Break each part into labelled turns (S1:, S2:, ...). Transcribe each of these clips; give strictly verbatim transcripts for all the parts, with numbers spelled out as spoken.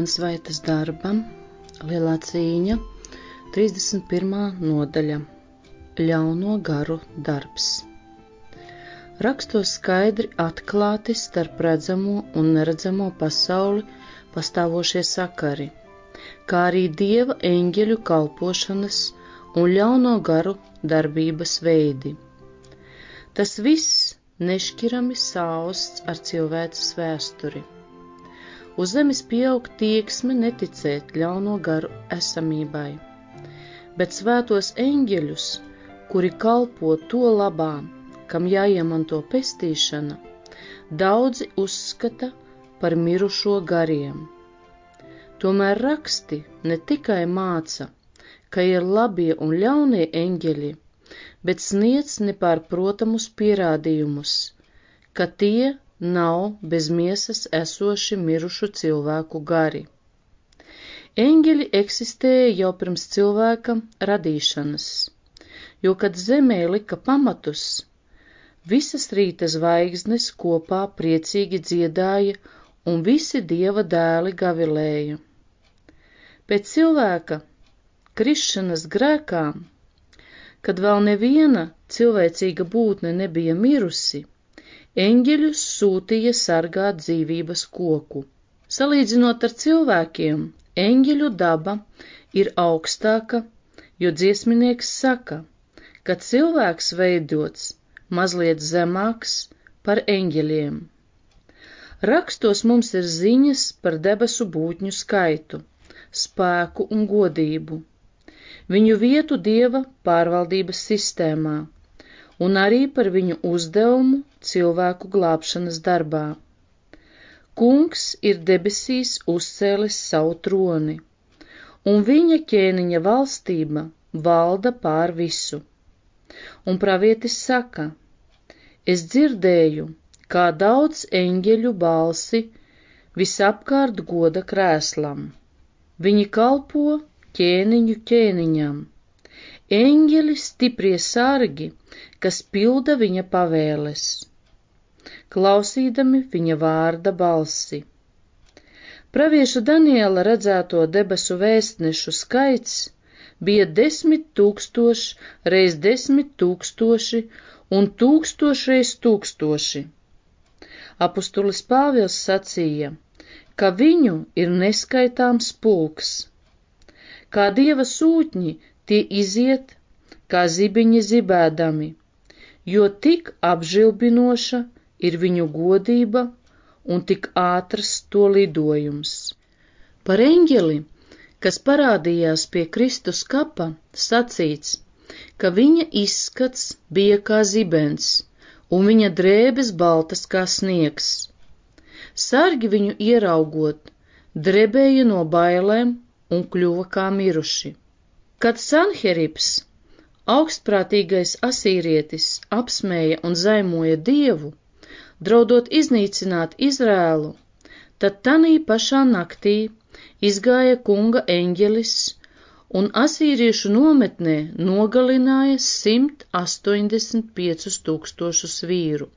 S1: Annas Vaitas darbam, Lielā cīņa, trīsdesmit pirmā nodaļa, Ļauno garu darbs. Rakstos skaidri atklāti starp redzamo un neredzamo pasauli pastāvošie sakari, kā arī Dieva eņģeļu kalpošanas un ļauno garu darbības veidi. Tas viss nešķirami sausts ar cilvēces vēsturi. Uz zemes pieaug tieksme neticēt ļauno garu esamībai, bet svētos eņģeļus, kuri kalpo to labā, kam jāiemanto pestīšana, daudzi uzskata par mirušo gariem. Tomēr raksti ne tikai māca, ka ir labie un ļaunie eņģeļi, bet sniedz nepārprotamus pierādījumus, ka tie nav bez miesas esoši mirušu cilvēku gari. Eņģeļi eksistēja jau pirms cilvēka radīšanas, jo, kad zemē lika pamatus, visas rīta zvaigznes kopā priecīgi dziedāja un visi Dieva dēli gavilēja. Pēc cilvēka krišanas grēkā, kad vēl neviena cilvēcīga būtne nebija mirusi, eņģeļus sūtīja sargāt dzīvības koku. Salīdzinot ar cilvēkiem, eņģeļu daba ir augstāka, jo dziesminieks saka, ka cilvēks veidots mazliet zemāks par eņģeļiem. Rakstos mums ir ziņas par debesu būtņu skaitu, spēku un godību, viņu vietu Dieva pārvaldības sistēmā, un arī par viņu uzdevumu cilvēku glābšanas darbā. Kungs ir debesīs uzcēlis savu troni, un viņa ķēniņa valstība valda pār visu. Un pravietis saka, es dzirdēju, kā daudz eņģeļu balsi visapkārt goda krēslam. Viņi kalpo ķēniņu ķēniņam. Eņģeļi stiprie sargi, kas pilda viņa pavēles, klausīdami viņa vārda balsi. Pravieša Daniela redzēto debesu vēstnešu skaits bija desmit tūkstoši reiz desmit tūkstoši un tūkstoši reiz tūkstoši. Apustulis Pāvils sacīja, ka viņu ir neskaitāms pulks. Kā Dieva sūtņi tie iziet, kā zibiņi zibēdami, jo tik apžilbinoša ir viņu godība un tik ātrs to lidojums. Par eņģeli, kas parādījās pie Kristus kapa, sacīts, ka viņa izskats bija kā zibens un viņa drēbes baltas kā sniegs. Sargi viņu ieraugot, drebēja no bailēm un kļuva kā miruši. Kad Sanheribs, augstprātīgais asīrietis, apsmēja un zaimoja Dievu, draudot iznīcināt Izrēlu, tad tanī pašā naktī izgāja kunga eņģelis un asīriešu nometnē nogalināja simt astoņdesmit piecus tūkstošus vīru.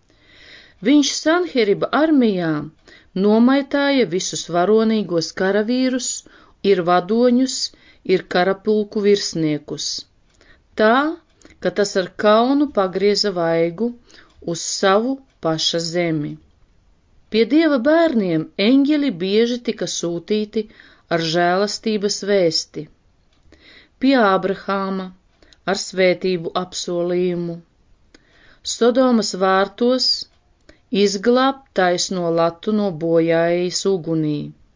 S1: Viņš Sanheriba armijā nomaitāja visus varonīgos karavīrus, ir vadoņus, ir karapulku virsniekus, tā, ka tas ar kaunu pagrieza vaigu uz savu paša zemi. Pie Dieva bērniem eņģeļi bieži tika sūtīti ar žēlastības vēsti. Pie Ābrahāma ar svētību apsolījumu, Sodomas vārtos izglābt taisno latu no bojājas ugunī,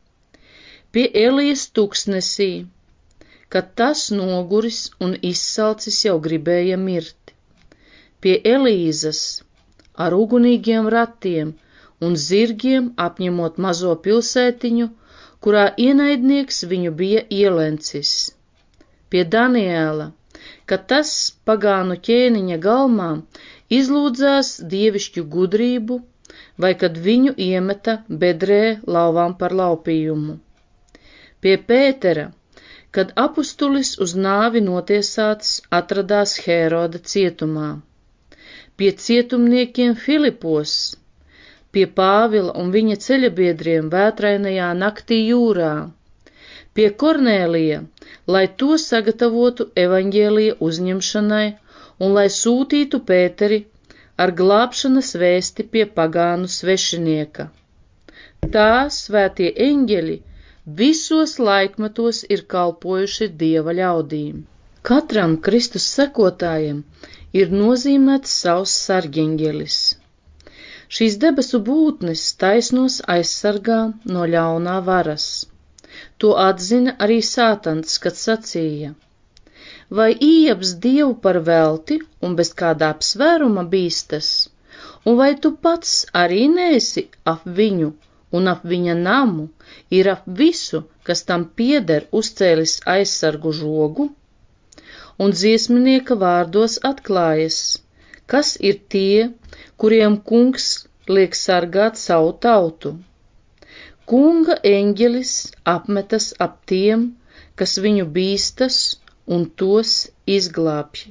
S1: pie Elijas tuksnesī, kad tas noguris un izsalcis jau gribēja mirt, pie Elīzas ar ugunīgiem ratiem un zirgiem apņemot mazo pilsētiņu, kurā ienaidnieks viņu bija ielencis, pie Daniela, kad tas pagānu ķēniņa galmā izlūdzās dievišķu gudrību, vai kad viņu iemeta bedrē lauvām par laupījumu, pie Pētera, kad apustulis uz nāvi notiesāts atradās Hēroda cietumā, pie cietumniekiem Filipos, pie Pāvila un viņa ceļabiedriem vētrainajā naktī jūrā, pie Kornēlija, lai to sagatavotu evaņģēlija uzņemšanai un lai sūtītu Pēteri ar glābšanas vēsti pie pagānu svešinieka. Tā svētie eņģeļi visos laikmetos ir kalpojuši Dieva ļaudīm. Katram Kristus sekotājam ir nozīmēts savs sargeņģelis. Šīs debesu būtnes taisnos aizsargā no ļaunā varas. To atzina arī Sātans, kad sacīja: vai iejaps Dievu par velti un bez kādā apsvēruma bīstas, un vai tu pats arī neesi ap viņu un ap viņa namu, ir ap visu, kas tam pieder, uzcēlis aizsargu žogu? Un dziesminieka vārdos atklājas, kas ir tie, kuriem kungs liek sargāt savu tautu. Kunga eņģelis apmetas ap tiem, kas viņu bīstas, un tos izglābj.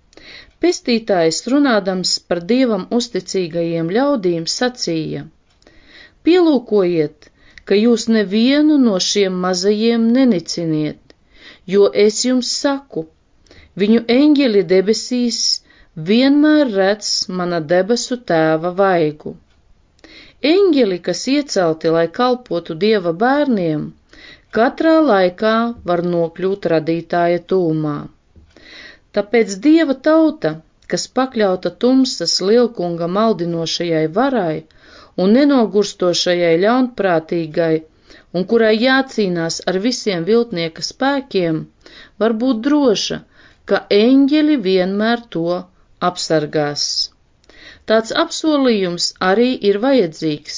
S1: Pestītājs, runādams par Dievam uzticīgajiem ļaudīm, sacīja: pielūkojiet, ka jūs nevienu no šiem mazajiem neniciniet, jo es jums saku, viņu eņģeli debesīs vienmēr redz mana debesu tēva vaigu. Eņģeli, kas iecelti, lai kalpotu Dieva bērniem, katrā laikā var nokļūt radītāja tūmā. Tāpēc Dieva tauta, kas pakļauta tumsas lielkunga maldinošajai varai un nenogurstošajai ļaunprātīgai, un kurai jācīnās ar visiem viltnieka spēkiem, var būt droša, ka eņģeļi vienmēr to apsargās. Tāds apsolījums arī ir vajadzīgs.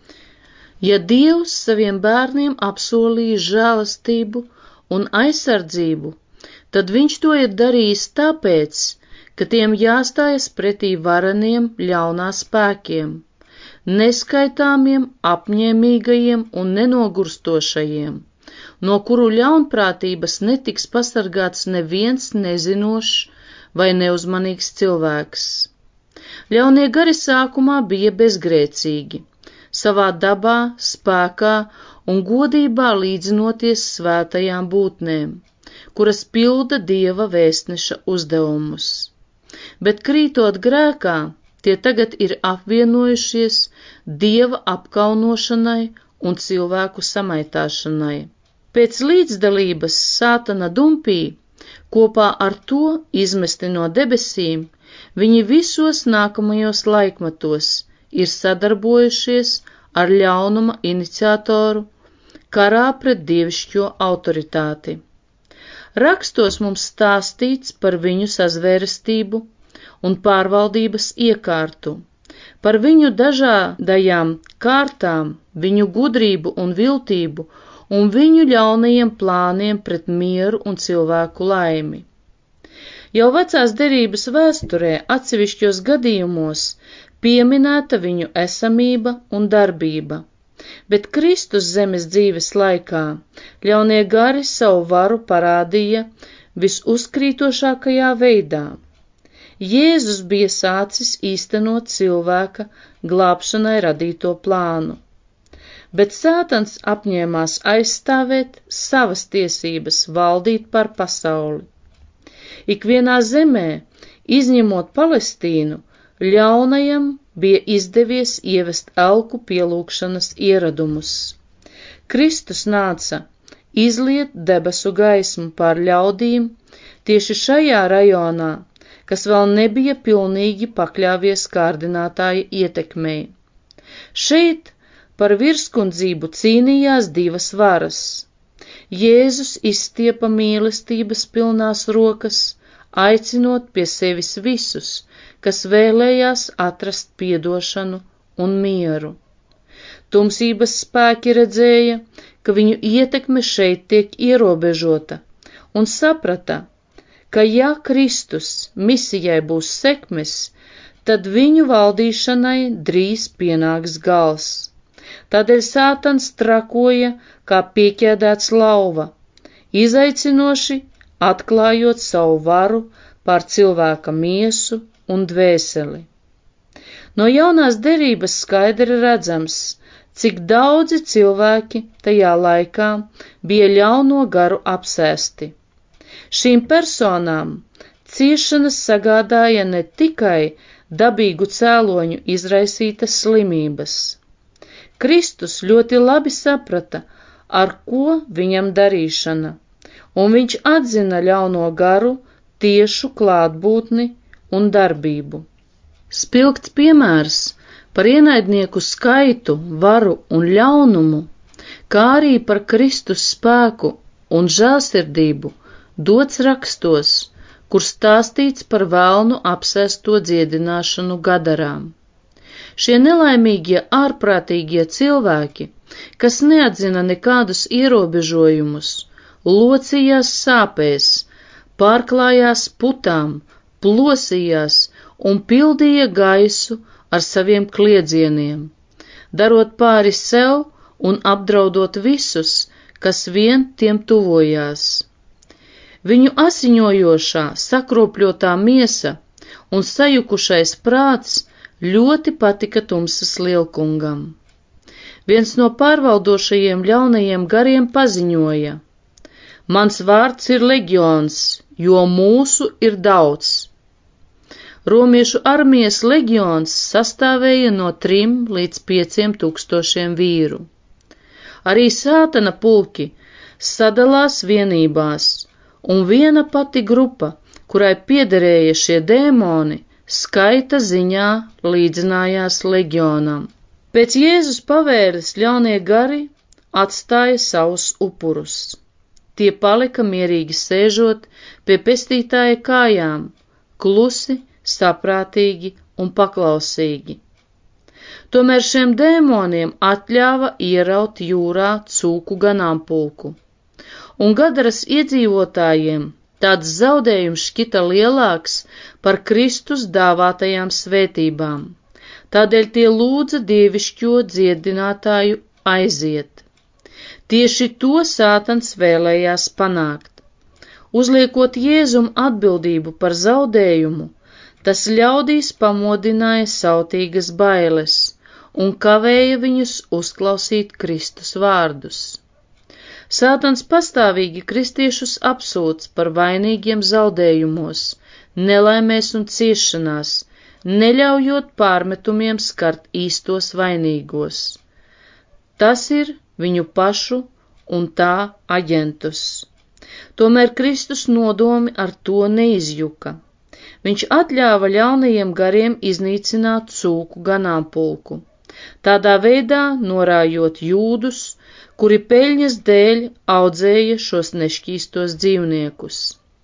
S1: Ja Dievs saviem bērniem apsolīja žēlastību un aizsardzību, tad viņš to ir darījis tāpēc, ka tiem jāstājas pretī vareniem ļaunā spēkiem, neskaitāmiem, apņēmīgajiem un nenogurstošajiem, no kuru ļaunprātības netiks pasargāts neviens nezinošs vai neuzmanīgs cilvēks. Ļaunie gari sākumā bija bezgrēcīgi, savā dabā, spēkā un godībā līdzinoties svētajām būtnēm, kuras pilda Dieva vēstneša uzdevumus. Bet krītot grēkā, tie tagad ir apvienojušies Dieva apkaunošanai un cilvēku samaitāšanai. Pēc līdzdalības Sātana dumpī, kopā ar to izmesti no debesīm, viņi visos nākamajos laikmetos ir sadarbojušies ar ļaunuma iniciatoru karā pret dievišķo autoritāti. Rakstos mums stāstīts par viņu sazvērestību un pārvaldības iekārtu, par viņu dažādajām kārtām, viņu gudrību un viltību un viņu ļaunajiem plāniem pret mieru un cilvēku laimi. Jau vecās derības vēsturē atsevišķos gadījumos pieminēta viņu esamība un darbība, bet Kristus zemes dzīves laikā ļaunie gari savu varu parādīja visuzkrītošākajā veidā. Jēzus bija sācis īstenot cilvēka glābšanai radīto plānu, bet Sātans apņēmās aizstāvēt savas tiesības valdīt par pasauli. Ikvienā zemē, izņemot Palestīnu, ļaunajam bija izdevies ievest elku pielūgšanas ieradumus. Kristus nāca izliet debesu gaismu pār ļaudīm tieši šajā rajonā, kas vēl nebija pilnīgi pakļāvies kārdinātāja ietekmei. Šeit par virskundzību cīnījās divas varas. Jēzus izstiepa mīlestības pilnās rokas, aicinot pie sevis visus, kas vēlējās atrast piedošanu un mieru. Tumsības spēki redzēja, ka viņu ietekme šeit tiek ierobežota, un saprata, ka ja Kristus misijai būs sekmes, tad viņu valdīšanai drīz pienāks gals. Tādēļ Sātans trakoja kā pieķēdēts lauva, izaicinoši atklājot savu varu pār cilvēka miesu un dvēseli. No jaunās derības skaidri redzams, cik daudzi cilvēki tajā laikā bija ļauno garu apsēsti. Šīm personām ciešanas sagādāja ne tikai dabīgu cēloņu izraisītas slimības. Kristus ļoti labi saprata, ar ko viņam darīšana, un viņš atzina ļauno garu tiešu klātbūtni un darbību. Spilgts piemērs par ienaidnieku skaitu, varu un ļaunumu, kā arī par Kristus spēku un žēlsirdību dots rakstos, kur stāstīts par velnu apsēsto dziedināšanu Gadarām. Šie nelaimīgie ārprātīgie cilvēki, kas neatzina nekādus ierobežojumus, locījās sāpēs, pārklājās putām, plosījās un pildīja gaisu ar saviem kliedzieniem, darot pāri sev un apdraudot visus, kas vien tiem tuvojās. Viņu asiņojošā, sakropļotā miesa un sajukušais prāts ļoti patika tumsas lielkungam. Viens no pārvaldošajiem ļaunajiem gariem paziņoja: Mans vārds ir leģions, jo mūsu ir daudz. Romiešu armijas leģions sastāvēja no trim līdz pieciem tūkstošiem vīru. Arī sātana pulki sadalās vienībās, un viena pati grupa, kurai piederēja šie dēmoni, skaita ziņā līdzinājās leģionam. Pēc Jēzus pavēles ļaunie gari atstāja savus upurus. Tie palika mierīgi sēžot pie pestītāja kājām, klusi, saprātīgi un paklausīgi. Tomēr šiem dēmoniem atļāva ieraut jūrā cūku ganāmpulku, un Gadaras iedzīvotājiem tāds zaudējums šķita lielāks par Kristus dāvātajām svētībām, tādēļ tie lūdza dievišķo dziedinātāju aiziet. Tieši to sātans vēlējās panākt. Uzliekot Jēzum atbildību par zaudējumu, tas ļaudīs pamodināja sautīgas bailes un kavēja viņus uzklausīt Kristus vārdus. Sātans pastāvīgi kristiešus apsūdz par vainīgiem zaudējumos, nelaimēs un ciešanās, neļaujot pārmetumiem skart īstos vainīgos. Tas ir viņu pašu un tā aģentus. Tomēr Kristus nodomi ar to neizjuka. Viņš atļāva ļaunajiem gariem iznīcināt cūku ganāmpulku, tādā veidā norājot jūdus, kuri peļņas dēļ audzēja šos nešķīstos dzīvniekus.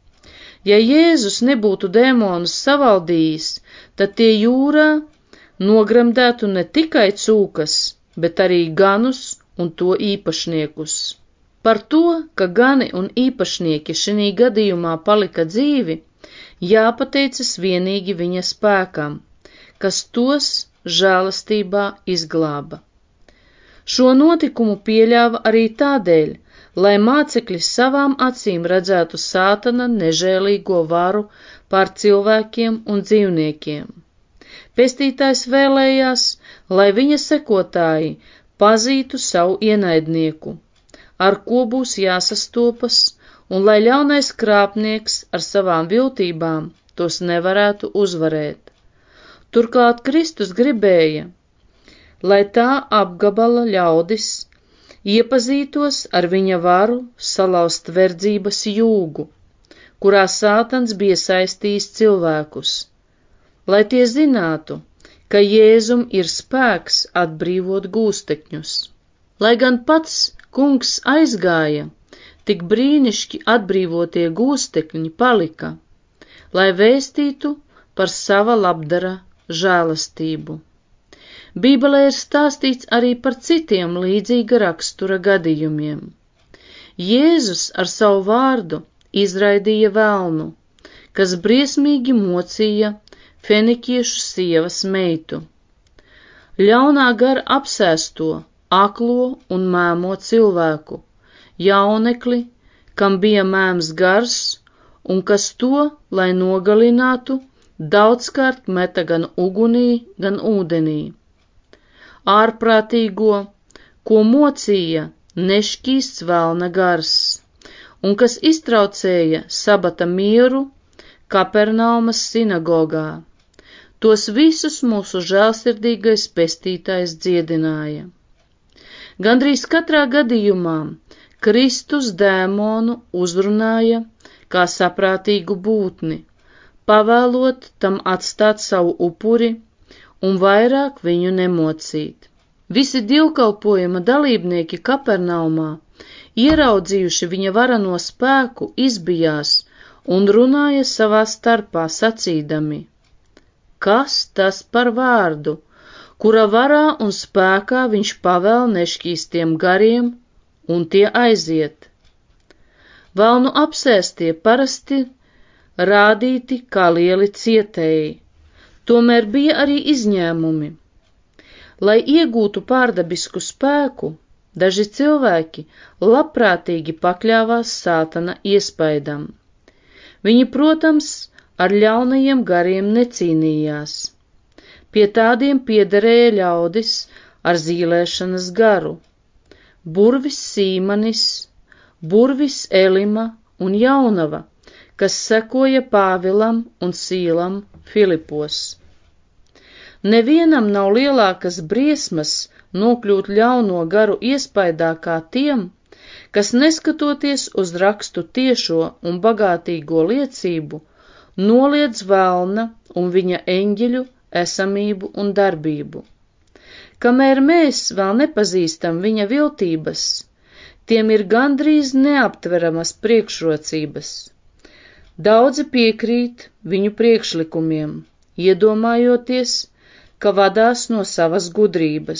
S1: Ja Jēzus nebūtu dēmonus savaldījis, tad tie jūrā nogremdētu ne tikai cūkas, bet arī ganus un to īpašniekus. Par to, ka gani un īpašnieki šinī gadījumā palika dzīvi, jāpateicas vienīgi viņa spēkam, kas tos žēlastībā izglāba. Šo notikumu pieļāva arī tādēļ, lai mācekļi savām acīm redzētu sātana nežēlīgo varu pār cilvēkiem un dzīvniekiem. Pestītājs vēlējās, lai viņa sekotāji pazītu savu ienaidnieku, ar ko būs jāsastopas, un lai ļaunais krāpnieks ar savām viltībām tos nevarētu uzvarēt. Turklāt Kristus gribēja, lai tā apgabala ļaudis iepazītos ar viņa varu salauzt verdzības jūgu, kurā sātans bija saistījis cilvēkus, lai tie zinātu, ka Jēzum ir spēks atbrīvot gūstekņus. Lai gan pats kungs aizgāja, tik brīnišķi atbrīvotie gūstekņi palika, lai vēstītu par sava labdara žēlastību. Bībelē ir stāstīts arī par citiem līdzīga rakstura gadījumiem. Jēzus ar savu vārdu izraidīja velnu, kas briesmīgi mocīja fenikiešu sievas meitu. Ļaunā gara apsēsto, aklo un mēmo cilvēku, jaunekli, kam bija mēms gars, un kas to, lai nogalinātu, daudzkārt meta gan ugunī, gan ūdenī. Ārprātīgo, ko mocīja nešķīsts velna gars, un kas iztraucēja sabata mieru Kapernaumas sinagogā. Tos visus mūsu žēlsirdīgais pestītājs dziedināja. Gandrīz katrā gadījumā Kristus dēmonu uzrunāja kā saprātīgu būtni, pavēlot tam atstāt savu upuri un vairāk viņu nemocīt. Visi dievkalpojuma dalībnieki Kapernaumā, ieraudzījuši viņa varano spēku, izbijās un runāja savā starpā sacīdami: kas tas par vārdu, kura varā un spēkā viņš pavēl nešķīstiem gariem, un tie aiziet? Velnu apsēstie parasti rādīti kā lieli cietēji, tomēr bija arī izņēmumi. Lai iegūtu pārdabisku spēku, daži cilvēki labprātīgi pakļāvās Sātana iespaidam. Viņi, protams, ar ļaunajiem gariem necīnījās. Pie tādiem piederēja ļaudis ar zīlēšanas garu, burvis Sīmanis, burvis Elima un Jaunava, kas sekoja Pāvilam un Sīlam Filipos. Nevienam nav lielākas briesmas nokļūt ļauno garu iespaidā kā tiem, kas neskatoties uz rakstu tiešo un bagātīgo liecību, noliedz velna un viņa eņģeļu esamību un darbību. Kamēr mēs vēl nepazīstam viņa viltības, tiem ir gandrīz neaptveramas priekšrocības. Daudzi piekrīt viņu priekšlikumiem, iedomājoties, ka vadās no savas gudrības.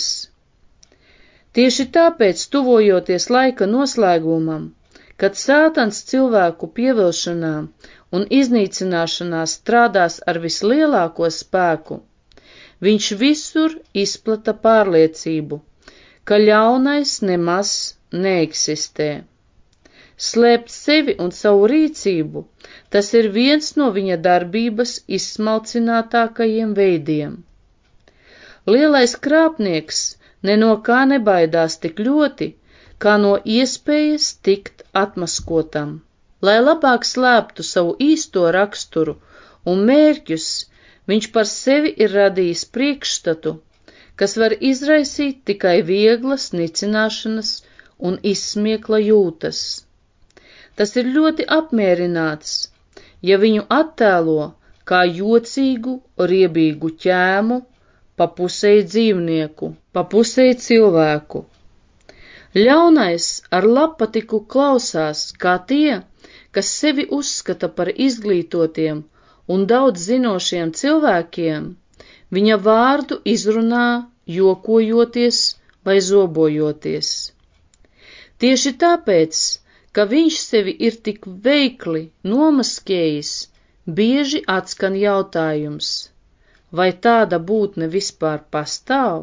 S1: Tieši tāpēc, tuvojoties laika noslēgumam, kad Sātans cilvēku pievilšanā un iznīcināšanā strādās ar vislielāko spēku, viņš visur izplata pārliecību, ka ļaunais nemaz neeksistē. Slēpt sevi un savu rīcību, tas ir viens no viņa darbības izsmalcinātākajiem veidiem. Lielais krāpnieks ne no kā nebaidās tik ļoti, kā no iespējas tikt atmaskotam. Lai labāk slēptu savu īsto raksturu un mērķus, viņš par sevi ir radījis priekšstatu, kas var izraisīt tikai vieglas nicināšanas un izsmiekla jūtas. Tas ir ļoti apmierināts, ja viņu attēlo kā jocīgu, riebīgu ķēmu, pa pusei dzīvnieku, pa pusei cilvēku. Ļaunais ar labpatiku klausās, kā tie, kas sevi uzskata par izglītotiem un daudz zinošiem cilvēkiem, viņa vārdu izrunā, jokojoties vai zobojoties. Tieši tāpēc, ka viņš sevi ir tik veikli nomaskējis, bieži atskan jautājums, vai tāda būtne vispār pastāv?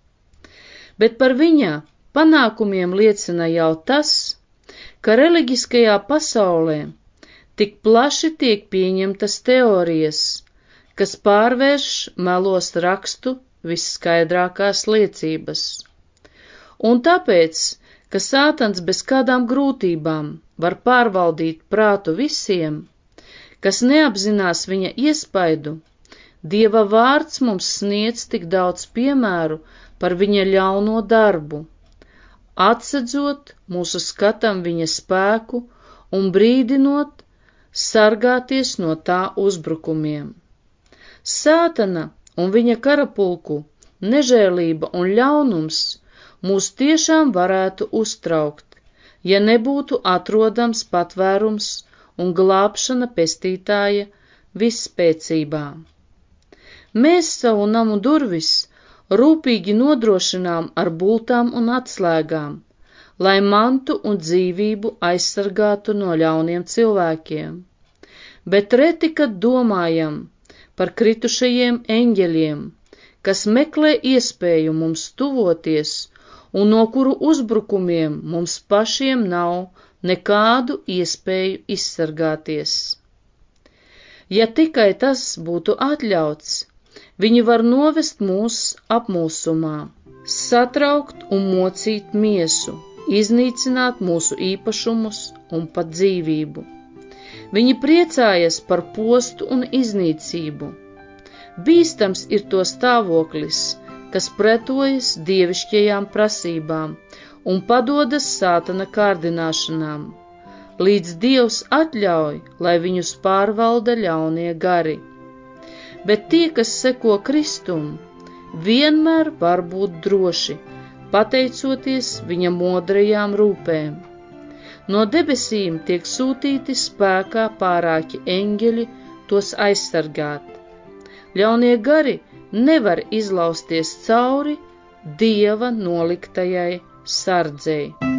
S1: Bet par viņa panākumiem liecina jau tas, ka reliģiskajā pasaulē tik plaši tiek pieņemtas teorijas, kas pārvērš melos rakstu visskaidrākās liecības. Un tāpēc, ka Sātans bez kādām grūtībām var pārvaldīt prātu visiem, kas neapzinās viņa iespaidu, Dieva vārds mums sniedz tik daudz piemēru par viņa ļauno darbu, atsedzot mūsu skatam viņa spēku un brīdinot sargāties no tā uzbrukumiem. Sātana un viņa karapulku nežēlība un ļaunums mūs tiešām varētu uztraukt, ja nebūtu atrodams patvērums un glābšana pestītāja visspēcībā. Mēs savu namu durvis rūpīgi nodrošinām ar bultām un atslēgām, lai mantu un dzīvību aizsargātu no ļauniem cilvēkiem, bet reti, kad domājam par kritušajiem eņģeļiem, kas meklē iespēju mums tuvoties un no kuru uzbrukumiem mums pašiem nav nekādu iespēju izsargāties. Ja tikai tas būtu atļauts, viņi var novest mūs apmulsumā, satraukt un mocīt miesu, iznīcināt mūsu īpašumus un pat dzīvību. Viņi priecājas par postu un iznīcību. Bīstams ir to stāvoklis, kas pretojas dievišķajām prasībām un padodas sātana kārdināšanām, līdz Dievs atļauj, lai viņus pārvalda ļaunie gari. Bet tie, kas seko Kristum, vienmēr var būt droši, pateicoties viņa modrajām rūpēm. No debesīm tiek sūtīti spēkā pārāki eņģeļi tos aizsargāt. Ļaunie gari nevar izlausties cauri Dieva noliktajai sardzei.